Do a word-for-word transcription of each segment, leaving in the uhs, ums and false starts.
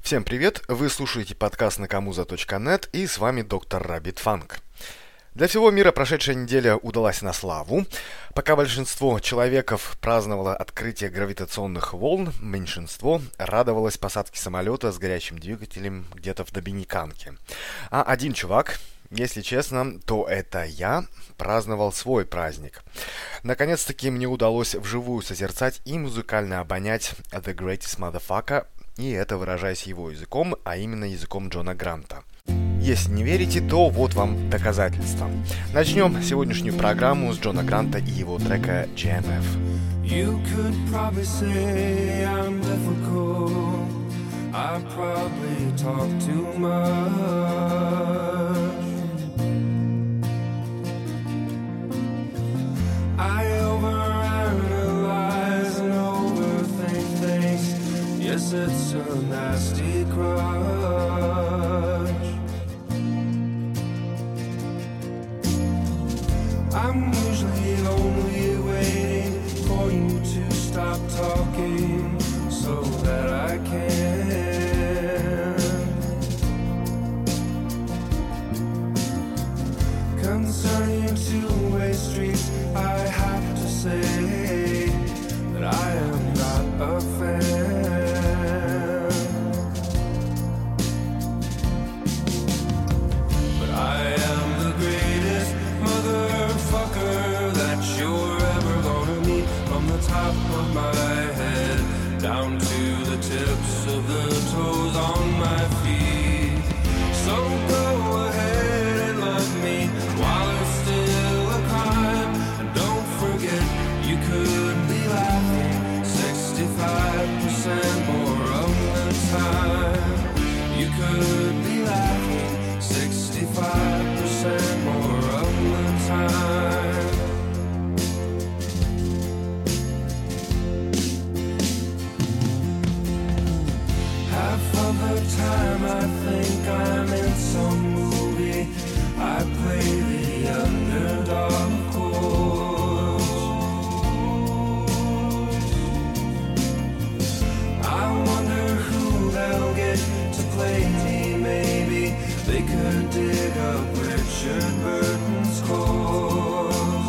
Всем привет! Вы слушаете подкаст накамуза точка нет, и с вами доктор Rabbit Funk. Для всего мира прошедшая неделя удалась на славу. Пока большинство человеков праздновало открытие гравитационных волн, меньшинство радовалось посадке самолета с горячим двигателем где-то в Доминиканке. А один чувак, если честно, то это я, праздновал свой праздник. Наконец-таки мне удалось вживую созерцать и музыкально обонять The Greatest Motherfucker, и это выражаясь его языком, а именно языком Джона Гранта. Если не верите, то вот вам доказательства. Начнем сегодняшнюю программу с Джона Гранта и его трека джи эм эф. You could probably say I'm difficult. I probably talk too much. I overanalyze and overthink things. Yes, it's a nasty grudge. I'm usually only waiting for you to stop talking so that I can concerning two-way streets, I have to say that I am not a fan. But I am the greatest motherfucker that you're ever gonna meet. From the top of my head down to the tips of the toes on my feet. So go ahead and love me while it's still a crime. And don't forget you could be laughing sixty-five percent more of the time. You could be laughing sixty-five percent more of the time. Half of the time I think I'm in some movie. I play the underdog, of course. I wonder who they'll get to play me. Maybe they could dig up Richard Burton's scores.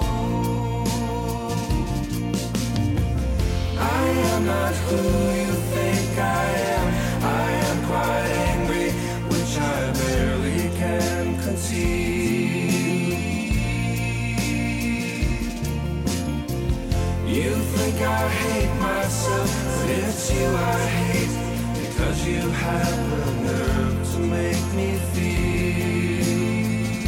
I am not who you think I am. I am quite angry, which I barely can conceive. You think I hate myself, but it's you I hate, because you have the nerve to make me feel.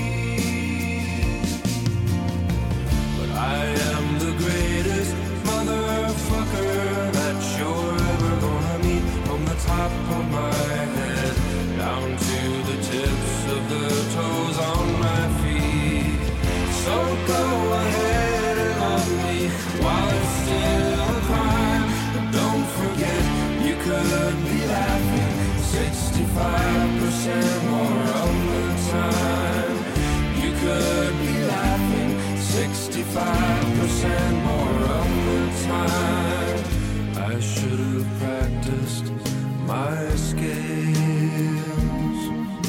But I am the greatest motherfucker that you're ever gonna meet. From the top of my head down to the tips of the toes on my feet. So go ahead and love me while it's still a crime. But don't forget you could be laughing sixty-five percent more of the time. You could be laughing sixty-five percent more of the time. I should have practiced my skills.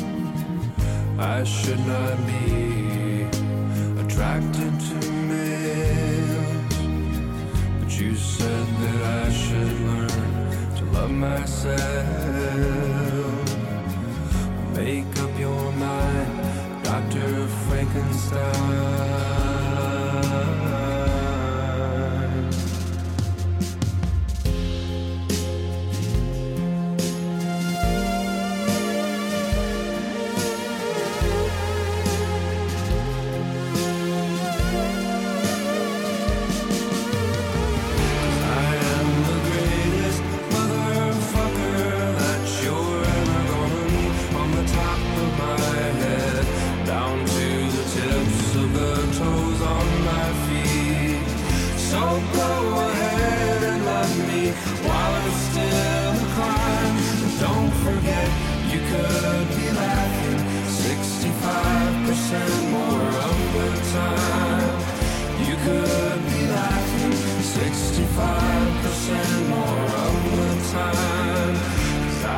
I should not be attracted to males. But you said that I should learn to love myself. Make up your mind, Doctor Frankenstein. sixty-five percent more of the time. 'Cause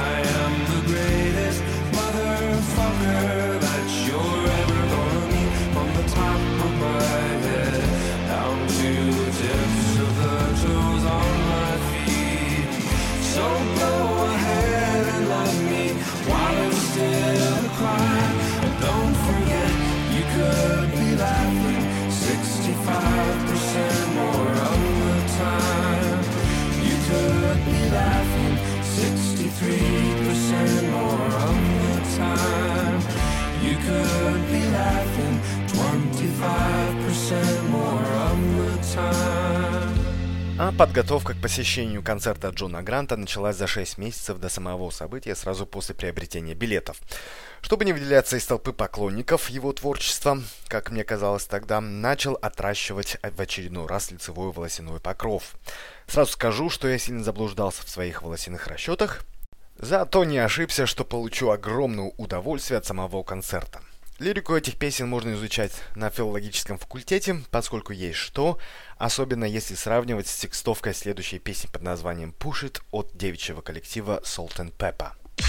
А подготовка к посещению концерта Джона Гранта началась за шесть месяцев до самого события, сразу после приобретения билетов. Чтобы не выделяться из толпы поклонников его творчества, как мне казалось тогда, начал отращивать в очередной раз лицевой волосяной покров. Сразу скажу, что я сильно заблуждался в своих волосяных расчетах, зато не ошибся, что получу огромное удовольствие от самого концерта. Лирику этих песен можно изучать на филологическом факультете, поскольку есть что, особенно если сравнивать с текстовкой следующей песни под названием «Push It» от девичьего коллектива Salt and Pepper.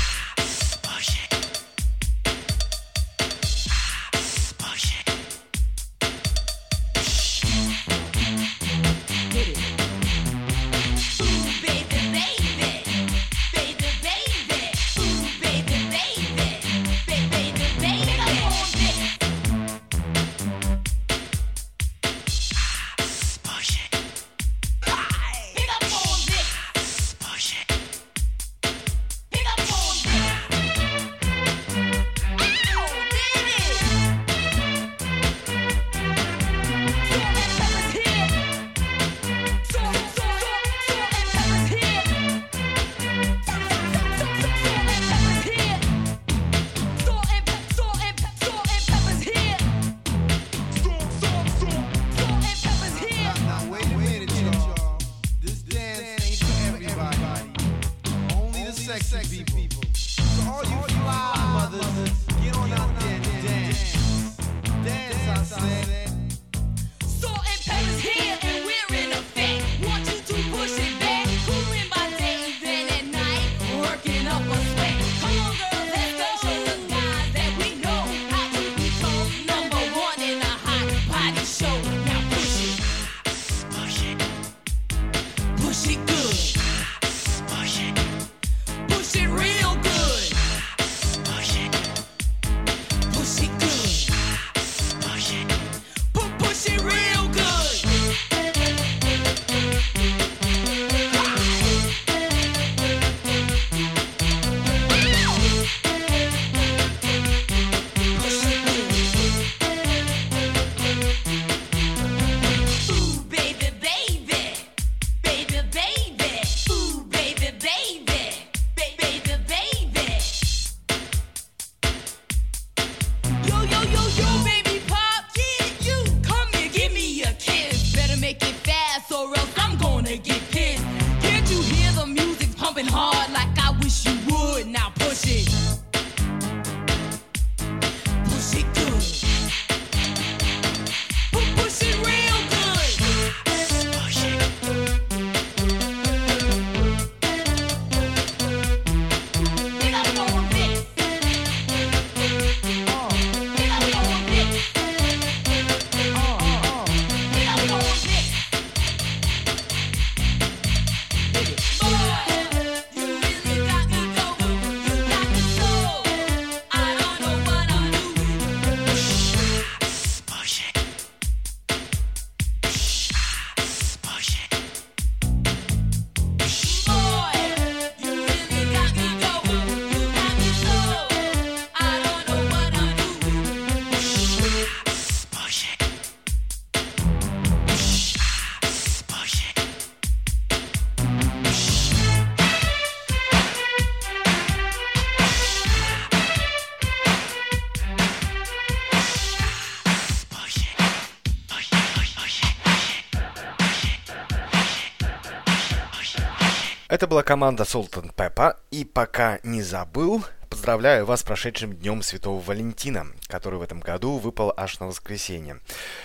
Это была команда Salt and Pepper, и пока не забыл, поздравляю вас с прошедшим Днем Святого Валентина, который в этом году выпал аж на воскресенье.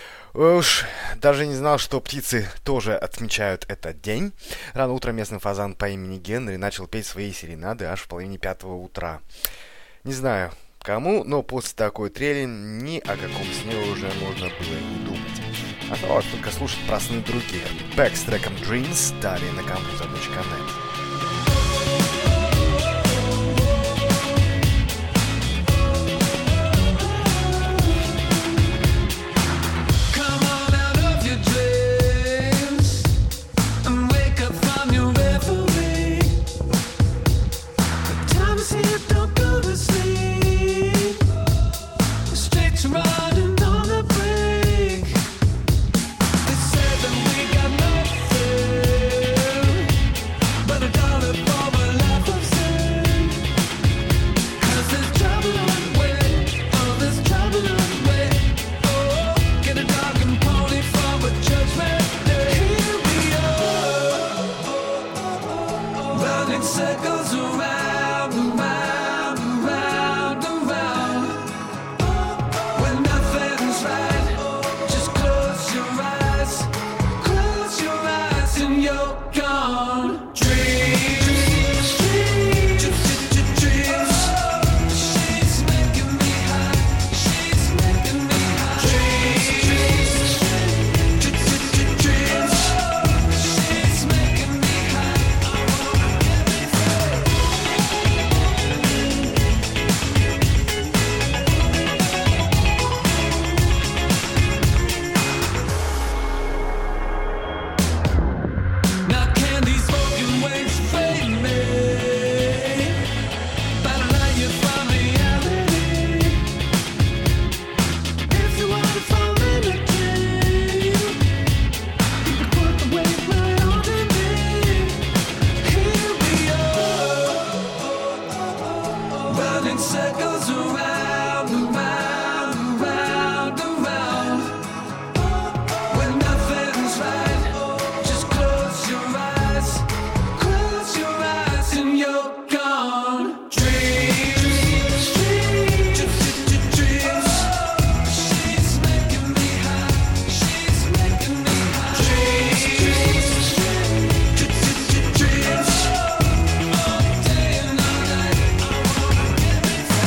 Уж даже не знал, что птицы тоже отмечают этот день. Рано утром местный фазан по имени Генри начал петь свои серенады аж в половине пятого утра. Не знаю кому, но после такой трели ни о каком сне уже можно было не думать. Оставалось только слушать про сны других. Back с треком Dreams, далее на кампуса точка нет. They said that we got nothing. running circles around, around, around, around. When nothing's right, just close your eyes, close your eyes and you're gone. Dreams, dreams, dreams, dreams. She's making me high, she's making me high. Dreams, dreams, dreams. All day and all night, I wanna give it to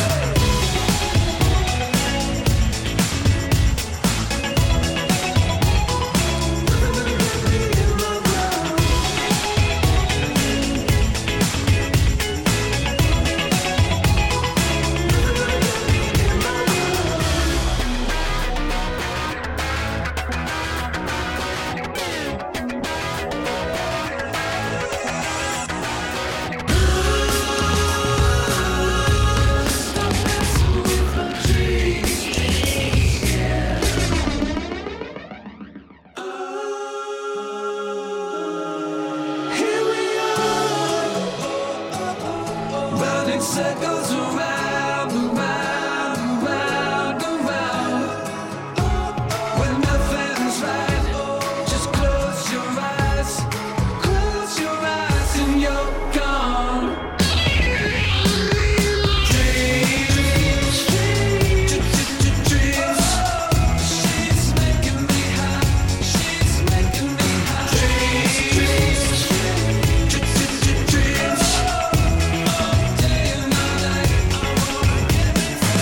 Here we are, running circles around, around, around, around. When nothing's right, just close your eyes, close your eyes and you're gone. Dreams, dreams, dreams. She's making me high, she's making me high. Dreams, dreams, dreams. All day and all night, I wanna give it to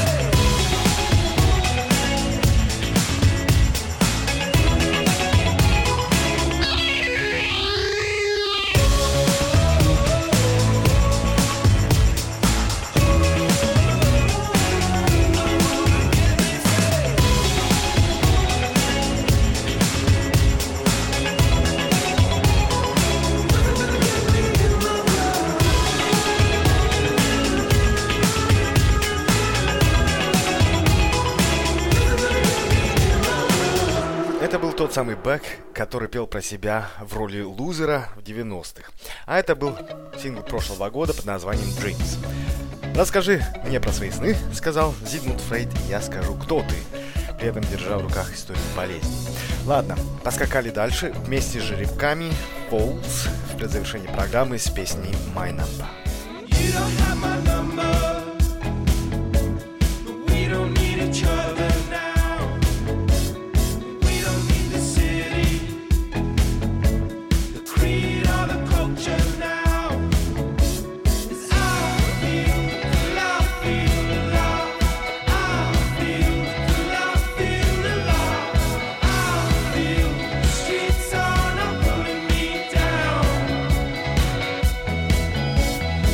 Это был тот самый Бек, который пел про себя в роли лузера в девяностых. А это был сингл прошлого года под названием Dreams. «Расскажи мне про свои сны», — сказал Зигмунд Фрейд, — «я скажу, кто ты», при этом держа в руках историю болезни. Ладно, поскакали дальше вместе с жеребками Folds в предзавершении программы с песней «My Number». You don't have my number, but we don't need each other now. We don't need the city, the creed or the culture now. 'Cause I feel the love, feel the love. I feel the love, feel the love. I feel the streets are not pulling me down.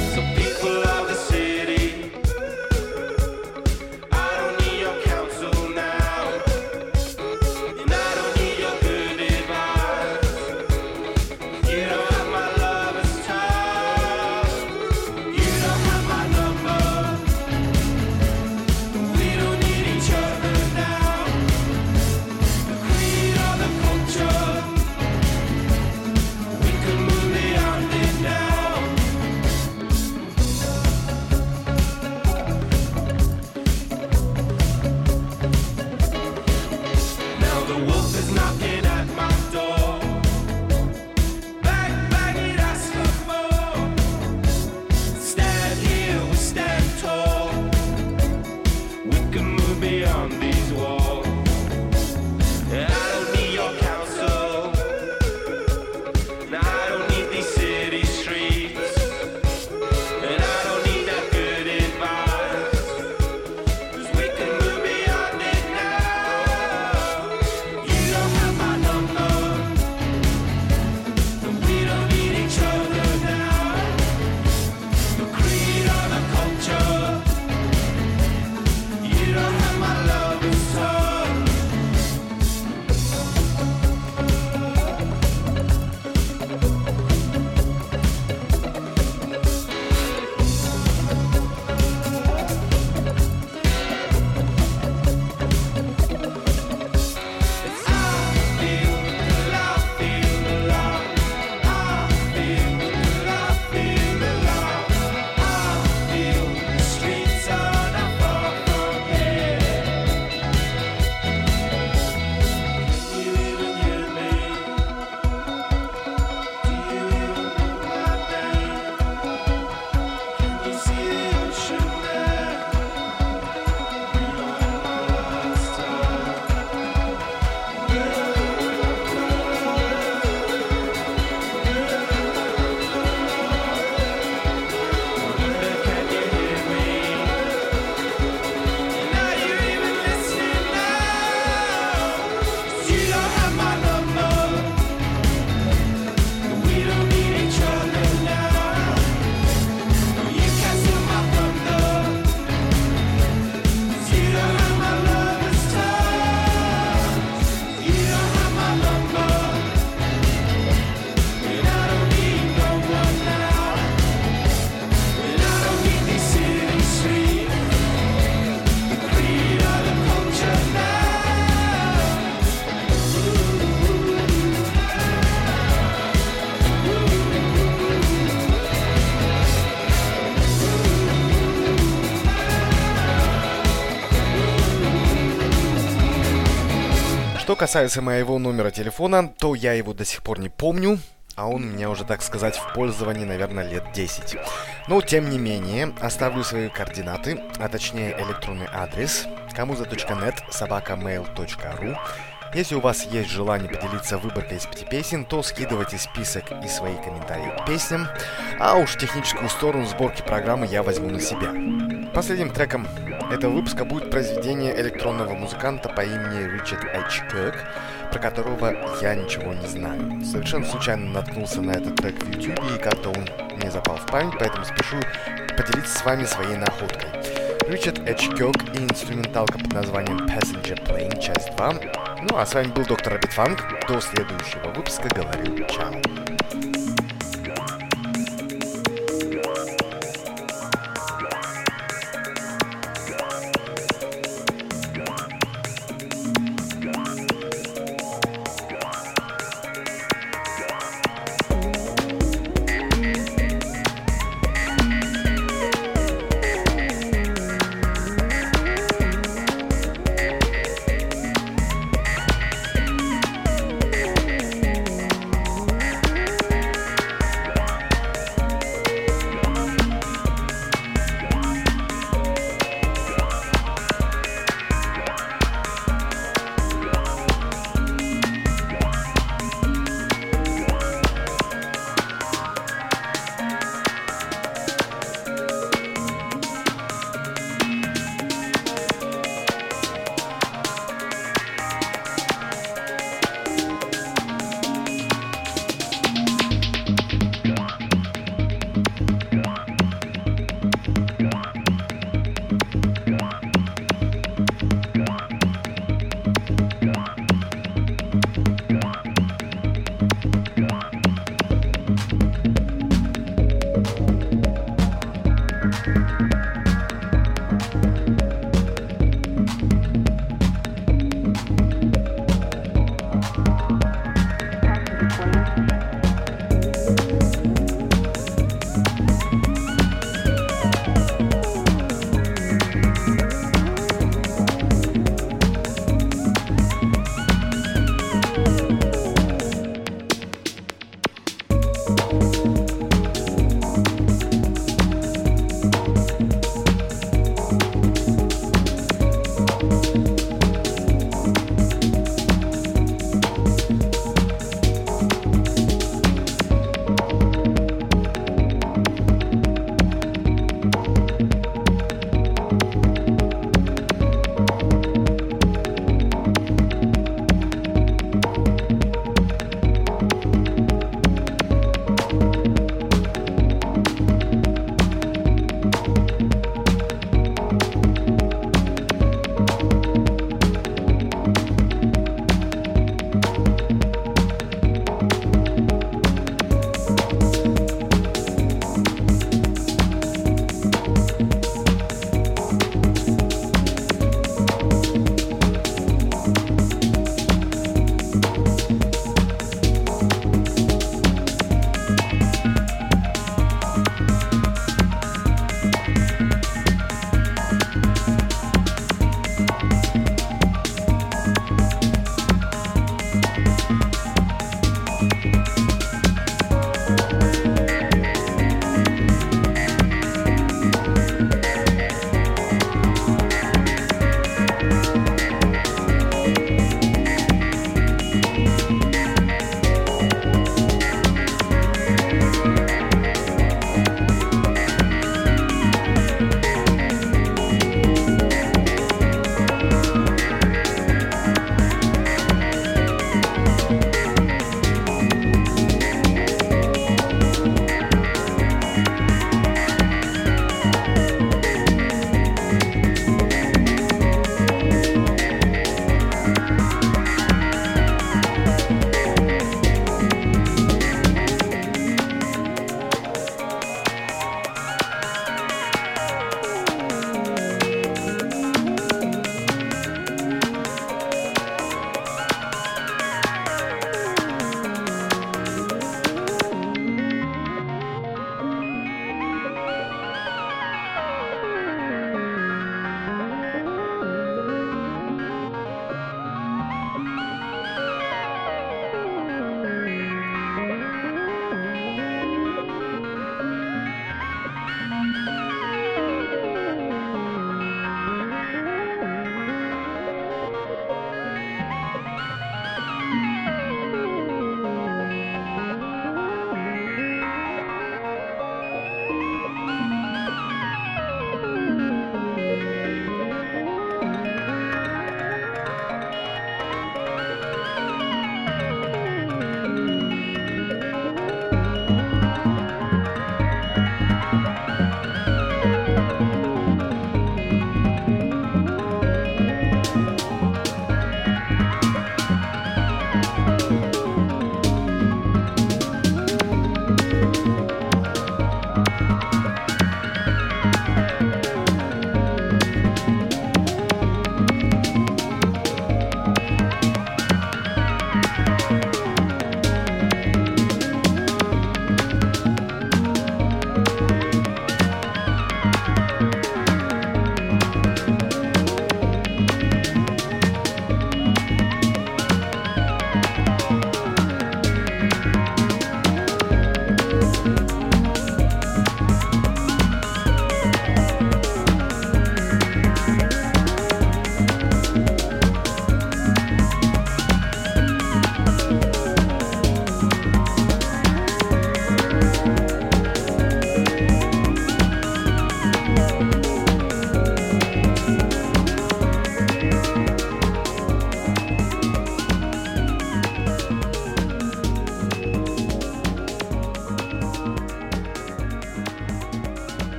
Что касается моего номера телефона, то я его до сих пор не помню, а он у меня уже, так сказать, в пользовании, наверное, лет десять. Но, тем не менее, оставлю свои координаты, а точнее электронный адрес камуза точка нет собака мейл точка ру. Если у вас есть желание поделиться выборкой из пяти песен, то скидывайте список и свои комментарии к песням, а уж техническую сторону сборки программы я возьму на себя. Последним треком этого выпуска будет произведение электронного музыканта по имени Ричард Эйч Кёрк, про которого я ничего не знаю. Совершенно случайно наткнулся на этот трек в YouTube, и как-то он мне запал в память, поэтому спешу поделиться с вами своей находкой. Ричард Эйч Кёрк и инструменталка под названием Passenger Plane, часть два. Ну а с вами был доктор Rabbit Funk. До следующего выпуска говорю чао.